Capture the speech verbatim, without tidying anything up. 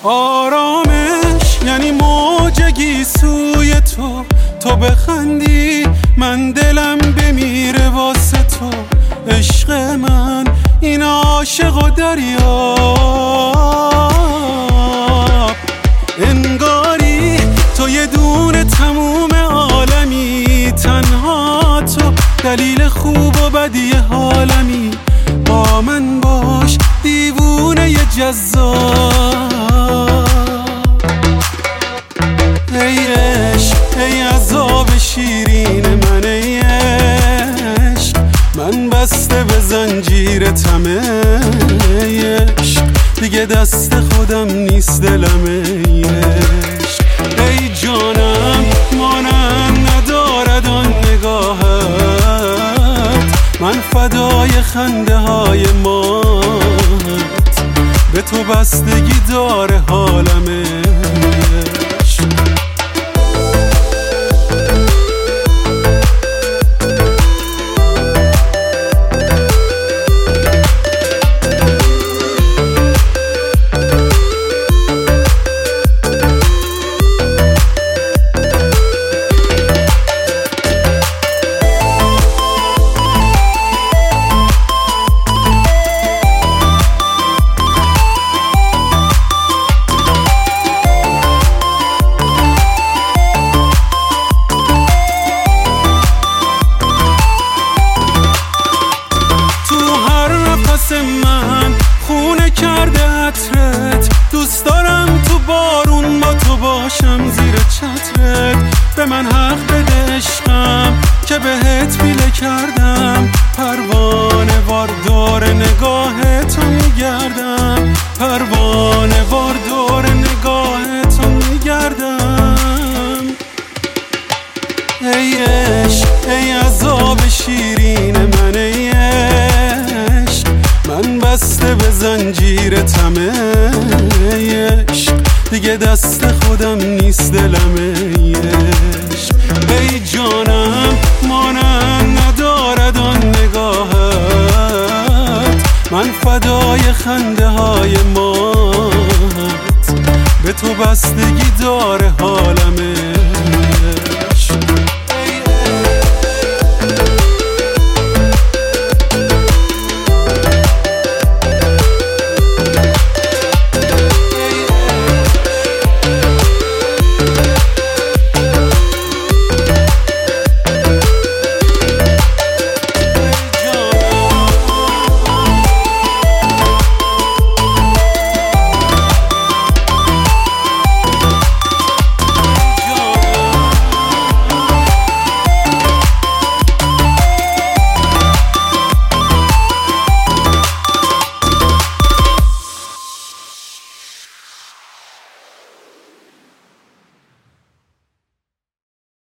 آرامش یعنی موج سوی تو، تو بخندی من دلم بمیره واسه تو. عشق من این عاشق و دریاب، انگاری تو یه دونه تموم عالمی، تنها تو دلیل خوب و بدی حالمی. با من باش دیوونه ی جذاب، ای عشق ای عذاب شیرین من، ای عشق من بسته به زنجیر تمه. ای عشق دیگه دست خودم نیست دلم، ای عشق ای جانم مانم ندارد آن نگاهت، من فدای خنده های مات، به تو بستگی داره حالم. من خونه کرده عطرت، دوست دارم تو بارون با تو باشم زیر چترت. به من حق بده عشقم که بهت پیله کردم، پروانه وار دور نگاه تو میگردم، پروانه وار دور نگاه تو میگردم. ای عشق ای عذاب شیرین من، ای عشق من بسته به زنجیر تمه. ای عشق دیگه دست خودم نیست دلم، ای عشق ای جانم مانم ندارد آن نگاهت، من فدای خنده های مات، به تو بستگی داره حالم.